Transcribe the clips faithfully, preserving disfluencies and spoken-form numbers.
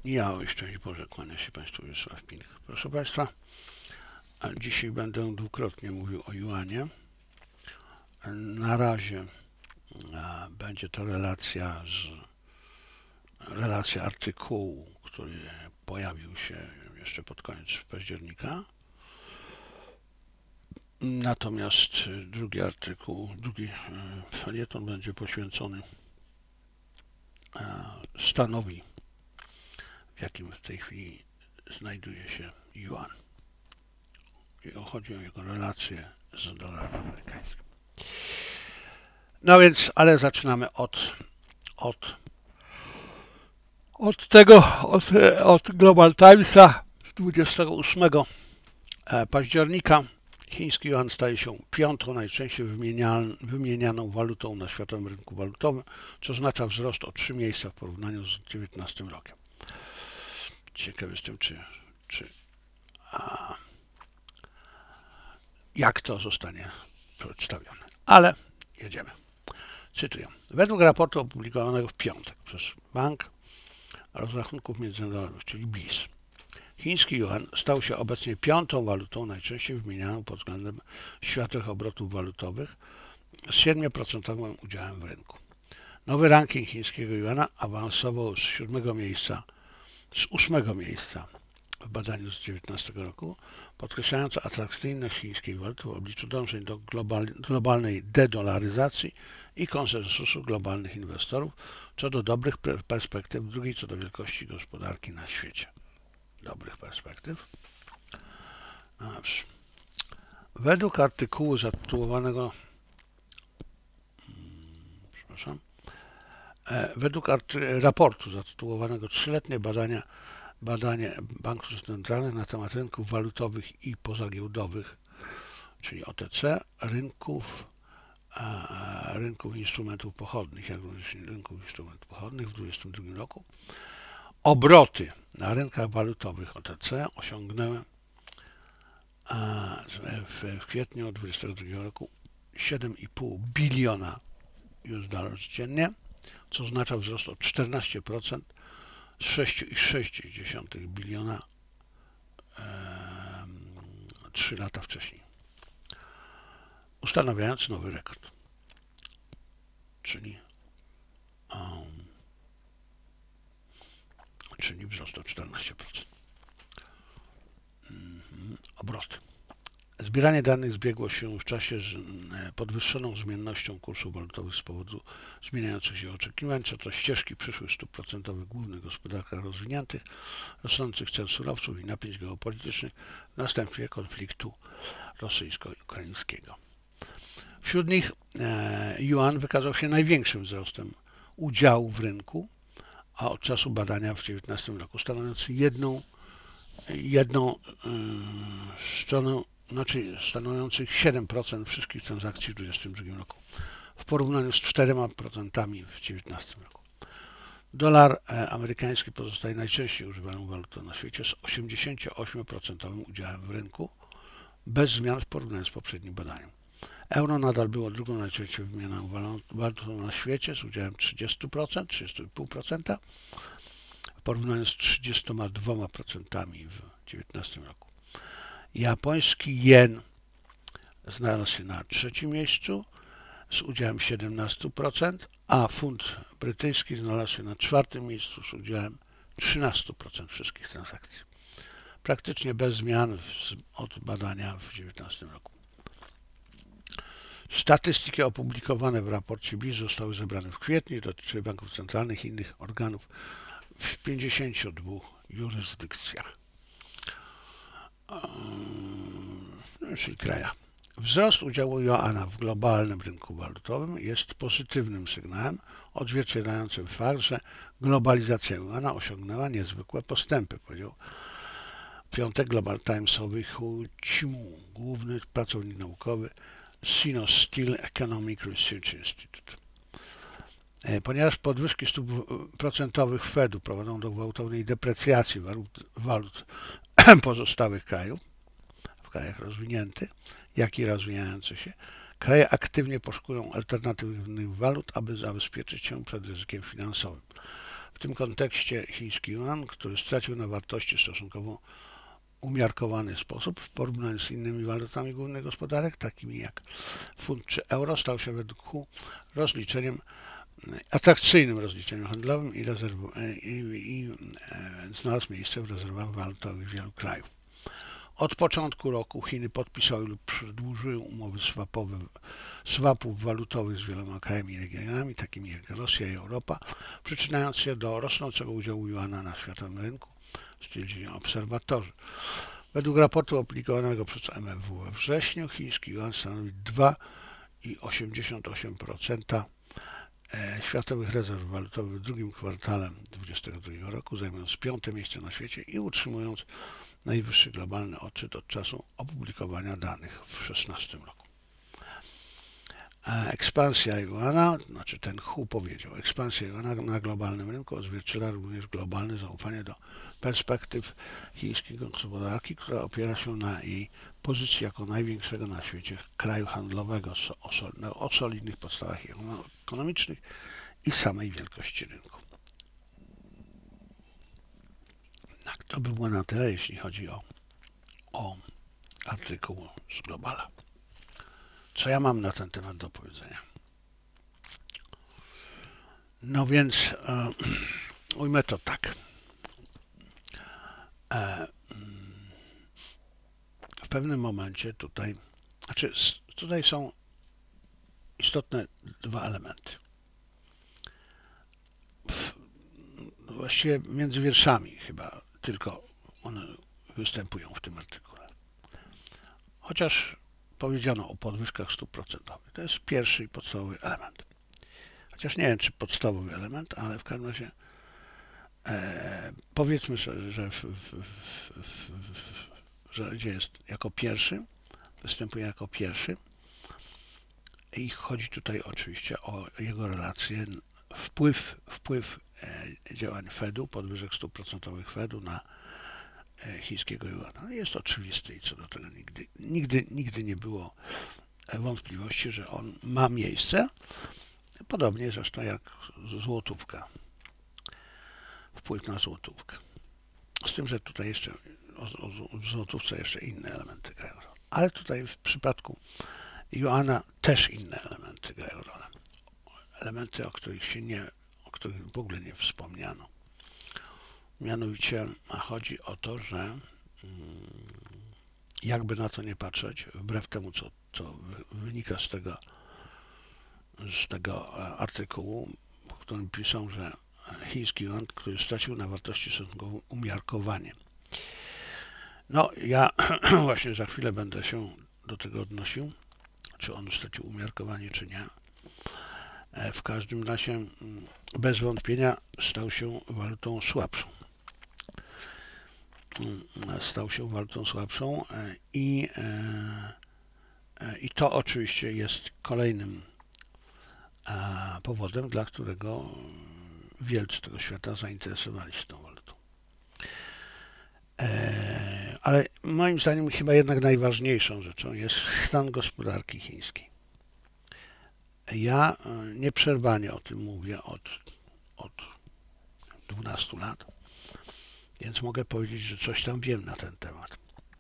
Ja, szczęść Boże, kłania się Państwu Wiesław Pilch. Proszę Państwa, dzisiaj będę dwukrotnie mówił o juanie. Na razie będzie to relacja z relacja artykułu, który pojawił się jeszcze pod koniec października. Natomiast drugi artykuł, drugi felieton będzie poświęcony stanowi, w jakim w tej chwili znajduje się juan. I chodzi o jego relacje z dolarem amerykańskim. No więc, ale zaczynamy od, od, od tego, od, od Global Timesa z dwudziestego ósmego października. Chiński juan staje się piątą najczęściej wymienianą walutą na światowym rynku walutowym, co oznacza wzrost o trzy miejsca w porównaniu z dziewiętnastym rokiem. Ciekawy jestem, czy, czy a, jak to zostanie przedstawione. Ale jedziemy. Cytuję. Według raportu opublikowanego w piątek przez Bank Rozrachunków Międzynarodowych, czyli B I S, chiński juan stał się obecnie piątą walutą najczęściej wymienianą pod względem światowych obrotów walutowych z siedem procent udziałem w rynku. Nowy ranking chińskiego juana awansował z siódmego miejsca, z ósmego miejsca w badaniu z dziewiętnastego roku, podkreślając atrakcyjność chińskiej waluty w obliczu dążeń do global, globalnej dedolaryzacji i konsensusu globalnych inwestorów co do dobrych perspektyw, drugiej co do wielkości gospodarki na świecie. Dobrych perspektyw. No dobrze. Według artykułu zatytułowanego przepraszam, według raportu zatytułowanego Trzyletnie badania badanie banków centralnych na temat rynków walutowych i pozagiełdowych, czyli O T C, rynków, a, rynków instrumentów pochodnych, jak również rynków instrumentów pochodnych w dwa tysiące dwudziestym drugim roku. Obroty na rynkach walutowych O T C osiągnęły a, w, w kwietniu dwudziestego drugiego roku siedem i pół biliona U S dolarów dziennie, co oznacza wzrost o czternaście procent z sześć przecinek sześć biliona e, trzy lata wcześniej, ustanawiając nowy rekord, czyli, um, czyli wzrost o czternaście procent. Mhm. Obroty. Zbieranie danych zbiegło się w czasie z podwyższoną zmiennością kursów walutowych z powodu zmieniających się oczekiwań, co to ścieżki przyszłych stóp procentowych w głównych gospodarkach rozwiniętych, rosnących cen surowców i napięć geopolitycznych w następstwie konfliktu rosyjsko-ukraińskiego. Wśród nich juan wykazał się największym wzrostem udziału w rynku, a od czasu badania w dziewiętnastym roku stanowiąc jedną, jedną yy, stronę znaczy stanowiących siedem procent wszystkich transakcji w dwa tysiące dwudziestym drugim roku, w porównaniu z czterema procentami w dwa tysiące dziewiętnastym roku. Dolar amerykański pozostaje najczęściej używaną walutą na świecie z osiemdziesiąt osiem procent udziałem w rynku, bez zmian w porównaniu z poprzednim badaniem. Euro nadal było drugą najczęściej wymienianą walutą na świecie z udziałem trzydzieści procent, trzydzieści przecinek pięć procent w porównaniu z trzydziestoma dwoma procentami w dwa tysiące dziewiętnastym roku. Japoński jen znalazł się na trzecim miejscu z udziałem siedemnaście procent, a funt brytyjski znalazł się na czwartym miejscu z udziałem trzynaście procent wszystkich transakcji. Praktycznie bez zmian od badania w dwa tysiące dziewiętnastym roku. Statystyki opublikowane w raporcie B I S zostały zebrane w kwietniu i dotyczyły banków centralnych i innych organów w pięćdziesięciu dwóch jurysdykcjach, czyli krajach. Wzrost udziału juana w globalnym rynku walutowym jest pozytywnym sygnałem odzwierciedlającym fakt, że globalizacja juana osiągnęła niezwykłe postępy, powiedział w piątek Global Timesowy Hu Chimu, główny pracownik naukowy Sinosteel Economic Research Institute. Ponieważ podwyżki stóp procentowych Fedu prowadzą do gwałtownej deprecjacji walut, walut pozostałych krajów, w krajach rozwiniętych, jak i rozwijających się, kraje aktywnie poszukują alternatywnych walut, aby zabezpieczyć się przed ryzykiem finansowym. W tym kontekście chiński yuan, który stracił na wartości stosunkowo umiarkowany sposób w porównaniu z innymi walutami głównych gospodarek, takimi jak funt czy euro, stał się według Hu rozliczeniem atrakcyjnym rozliczeniem handlowym i, rezerw, i, i e, znalazł miejsce w rezerwach walutowych wielu krajów. Od początku roku Chiny podpisały lub przedłużyły umowy swapowe, swapów walutowych z wieloma krajami i regionami, takimi jak Rosja i Europa, przyczyniając się do rosnącego udziału juana na światowym rynku, stwierdzili obserwatorzy. Według raportu opublikowanego przez M F W we wrześniu chiński yuan stanowi dwa przecinek osiemdziesiąt osiem procent światowych rezerw walutowych w drugim kwartale dwa tysiące dwudziestego drugiego roku, zajmując piąte miejsce na świecie i utrzymując najwyższy globalny odczyt od czasu opublikowania danych w dwa tysiące szesnastym roku. Ekspansja juana, znaczy ten Hu powiedział, ekspansja juana na globalnym rynku odzwierciedla również globalne zaufanie do perspektyw chińskiej gospodarki, która opiera się na jej pozycji jako największego na świecie kraju handlowego o solidnych podstawach ekonomicznych i samej wielkości rynku. Tak, to by było na tyle, jeśli chodzi o, o artykuł z Globala. Co ja mam na ten temat do powiedzenia? No więc e, ujmę to tak. E, w pewnym momencie tutaj, znaczy tutaj są istotne dwa elementy. W, właściwie między wierszami chyba tylko one występują w tym artykule. Chociaż powiedziano o podwyżkach stóp procentowych. To jest pierwszy i podstawowy element. Chociaż nie wiem, czy podstawowy element, ale w każdym razie e, powiedzmy, że, że, w, w, w, w, że gdzie jest jako pierwszy, występuje jako pierwszy i chodzi tutaj oczywiście o jego relację, wpływ, wpływ e, działań Fedu, podwyżek stóp procentowych Fedu na e, chińskiego juana. Jest oczywisty i co do tego nigdy, nigdy, nigdy nie było wątpliwości, że on ma miejsce. Podobnie zresztą jak złotówka. Wpływ na złotówkę. Z tym, że tutaj jeszcze o, o, w złotówce jeszcze inne elementy grają rolę. Ale tutaj w przypadku juana też inne elementy grają rolę. Elementy, o których się nie, o których w ogóle nie wspomniano. Mianowicie chodzi o to, że jakby na to nie patrzeć, wbrew temu, co, co wynika z tego, z tego artykułu, w którym piszą, że chiński yuan, który stracił na wartości stosunkowo umiarkowanie. No, ja właśnie za chwilę będę się do tego odnosił, czy on stracił umiarkowanie, czy nie. W każdym razie bez wątpienia stał się walutą słabszą. Stał się walutą słabszą i, i to oczywiście jest kolejnym powodem, dla którego wielcy tego świata zainteresowali się tą walutą. Ale moim zdaniem chyba jednak najważniejszą rzeczą jest stan gospodarki chińskiej. Ja nieprzerwanie o tym mówię od, od dwunastu lat, więc mogę powiedzieć, że coś tam wiem na ten temat.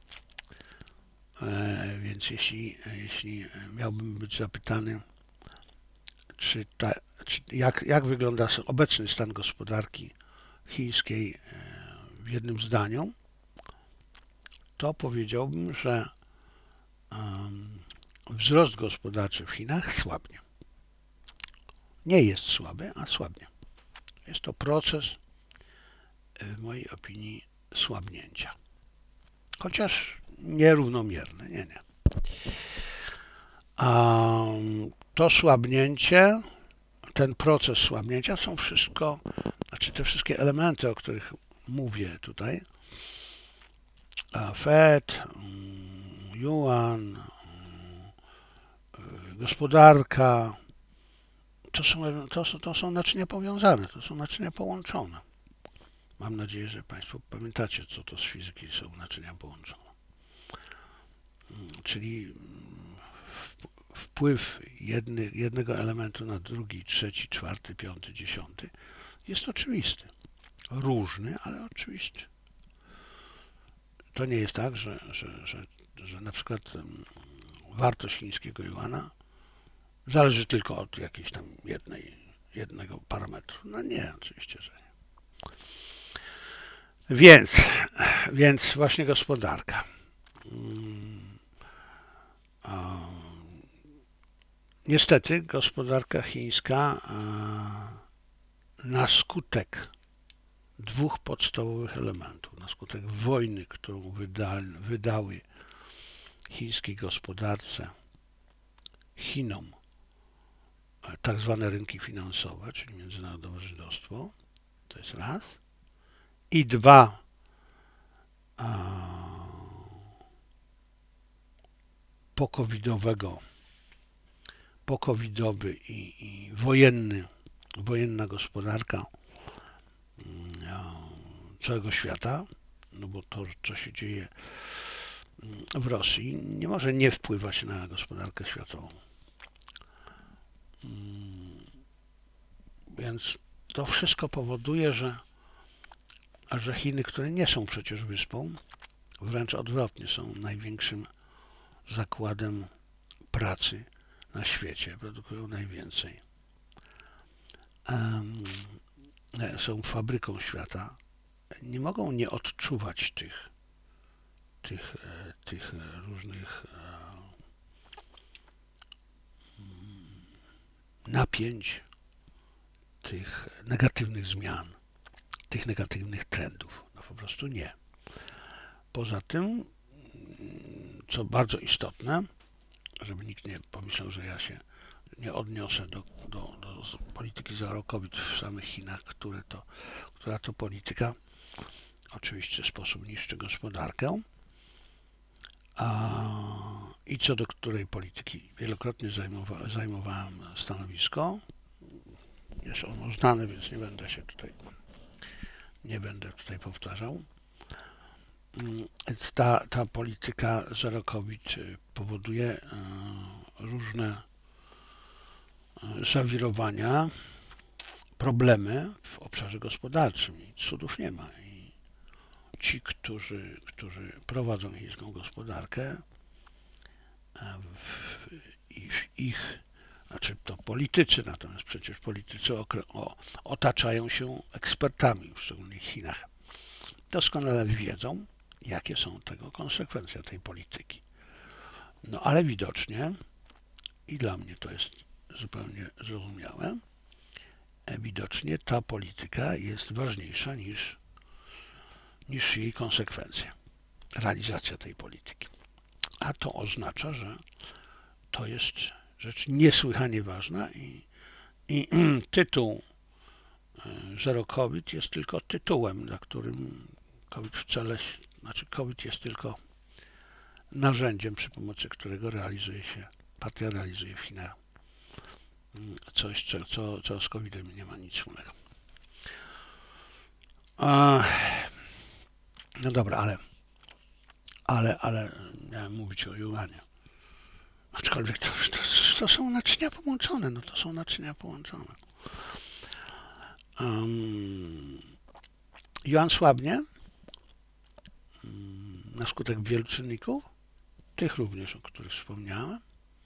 Więc jeśli, jeśli miałbym być zapytany, czy ta, czy jak, jak wygląda obecny stan gospodarki chińskiej w jednym zdaniu, to powiedziałbym, że um, wzrost gospodarczy w Chinach słabnie. Nie jest słaby, a słabnie. Jest to proces, w mojej opinii, słabnięcia. Chociaż nierównomierny, nie, nie. Um, to słabnięcie, ten proces słabnięcia są wszystko, znaczy te wszystkie elementy, o których mówię tutaj, Fed, yuan, gospodarka, to są, to, są, to są naczynia powiązane, to są naczynia połączone. Mam nadzieję, że Państwo pamiętacie, co to z fizyki są naczynia połączone. Czyli wpływ jedny, jednego elementu na drugi, trzeci, czwarty, piąty, dziesiąty jest oczywisty. Różny, ale oczywisty. To nie jest tak, że, że, że, że na przykład wartość chińskiego juana zależy tylko od jakiejś tam jednej, jednego parametru. No nie, oczywiście, że nie. Więc, więc właśnie gospodarka. Niestety gospodarka chińska na skutek dwóch podstawowych elementów, na skutek wojny, którą wyda, wydały chińskiej gospodarce Chinom tak zwane rynki finansowe, czyli międzynarodowe żydostwo, to jest raz, i dwa, pokowidowego, pokowidowy i, i wojenny, wojenna gospodarka całego świata, no bo to, co się dzieje w Rosji, nie może nie wpływać na gospodarkę światową. Więc to wszystko powoduje, że, że Chiny, które nie są przecież wyspą, wręcz odwrotnie, są największym zakładem pracy na świecie, produkują najwięcej. Są fabryką świata, nie mogą nie odczuwać tych, tych, tych różnych napięć, tych negatywnych zmian, tych negatywnych trendów. No po prostu nie. Poza tym, co bardzo istotne, żeby nikt nie pomyślał, że ja się nie odniosę do, do, do polityki zero COVID w samych Chinach, które to, która to polityka oczywiście w sposób niszczy gospodarkę, a, i co do której polityki wielokrotnie zajmowa, zajmowałem stanowisko. Jest ono znane, więc nie będę się tutaj nie będę tutaj powtarzał. Ta, ta polityka zero COVID powoduje różne zawirowania, problemy w obszarze gospodarczym i cudów nie ma. I ci, którzy, którzy prowadzą chińską gospodarkę, ich, ich znaczy to politycy, natomiast przecież politycy o, otaczają się ekspertami, szczególnie w Chinach. Doskonale wiedzą, jakie są tego konsekwencje tej polityki. No ale widocznie, i dla mnie to jest zupełnie zrozumiałe, widocznie ta polityka jest ważniejsza niż, niż jej konsekwencje, realizacja tej polityki. A to oznacza, że to jest rzecz niesłychanie ważna i, i tytuł Zero COVID jest tylko tytułem, dla którym COVID wcale, znaczy COVID jest tylko narzędziem, przy pomocy którego realizuje się, partia realizuje w Chinach coś, co, co, co z kowidem nie ma nic wspólnego. A, no dobra, ale, ale, ale miałem mówić o juanie. Aczkolwiek to, to, to są naczynia połączone, no to są naczynia połączone. Um, juan słabnie um, na skutek wielu czynników, tych również, o których wspomniałem,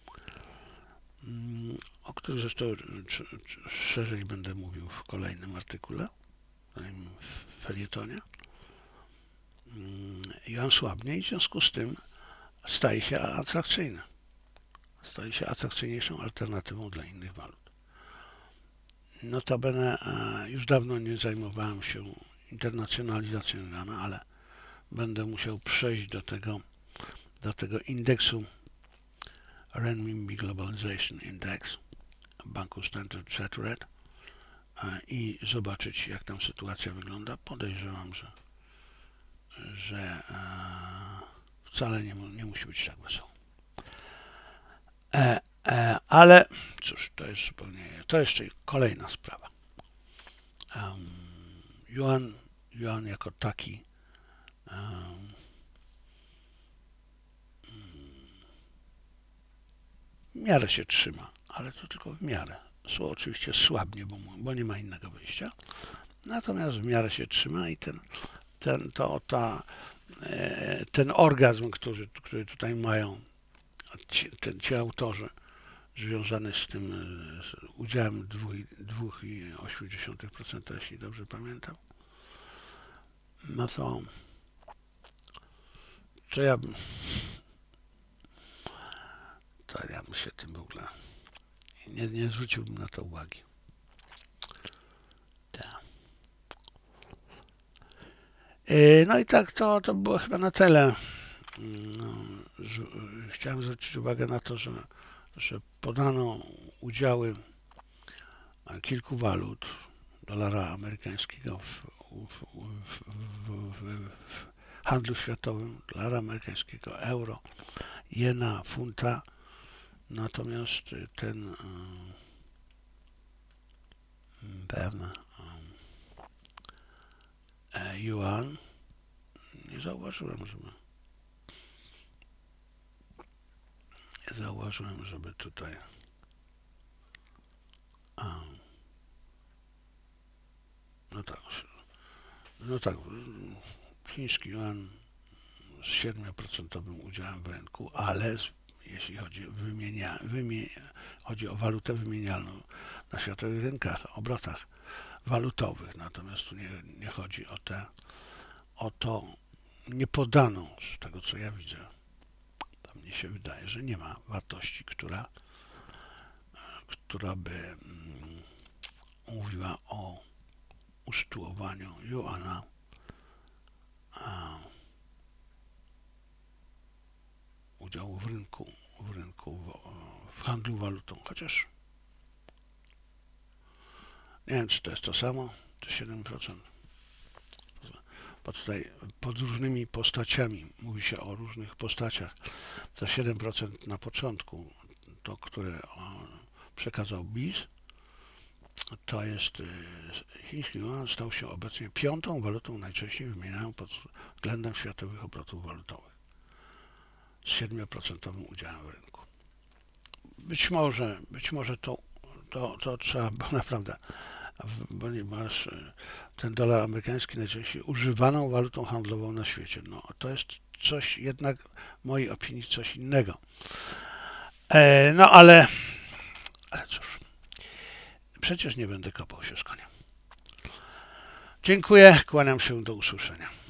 um, o których zresztą czy, czy, szerzej będę mówił w kolejnym artykule, w felietonie. Um, juan słabnie i w związku z tym staje się atrakcyjny. Staje się atrakcyjniejszą alternatywą dla innych walut. Notabene już dawno nie zajmowałem się internacjonalizacją juana, ale będę musiał przejść do tego, do tego indeksu Renminbi Globalization Index banku Standard Chartered i zobaczyć, jak tam sytuacja wygląda. Podejrzewam, że, że wcale nie, nie musi być tak wesoło. E, e, ale cóż, to jest zupełnie, to jeszcze kolejna sprawa. Um, Yuan, Yuan jako taki um, w miarę się trzyma, ale to tylko w miarę. Sło oczywiście słabnie, bo, bo nie ma innego wyjścia. Natomiast w miarę się trzyma i ten, ten, to, ta, ten orgazm, który, który tutaj mają ci, ten, ci autorzy, związany z tym z udziałem dwa i osiem procent, jeśli dobrze pamiętam, no to, to ja bym to ja bym się tym w ogóle nie, nie zwróciłbym na to uwagi. Tak. No i tak to, to było chyba na tyle. No, chciałem zwrócić uwagę na to, że, że podano udziały kilku walut dolara amerykańskiego w, w, w, w, w handlu światowym, dolara amerykańskiego, euro, jena, funta. Natomiast ten pewne yuan nie zauważyłem, żeby nie zauważyłem, żeby tutaj a, no tak, no tak, chiński yuan z siedem procent udziałem w rynku, ale jeśli chodzi, wymienia, wymie, chodzi o walutę wymienialną na światowych rynkach, obrotach walutowych, natomiast tu nie, nie chodzi o te, o to nie podaną, z tego co ja widzę. To mnie się wydaje, że nie ma wartości, która, która by mm, mówiła o usytuowaniu juana a, udziału w rynku, w rynku, w, w handlu walutą, chociaż nie wiem, czy to jest to samo, czy siedem procent. Bo tutaj pod różnymi postaciami, mówi się o różnych postaciach. Za siedem procent na początku, to które przekazał B I S, to jest chiński yuan, stał się obecnie piątą walutą najczęściej wymienianą pod względem światowych obrotów walutowych z siedem procent udziałem w rynku. Być może, być może to, to, to trzeba, bo naprawdę, ponieważ ten dolar amerykański najczęściej używaną walutą handlową na świecie. No, to jest coś jednak, w mojej opinii, coś innego. E, no ale, ale cóż, przecież nie będę kopał się z koniem. Dziękuję, kłaniam się, do usłyszenia.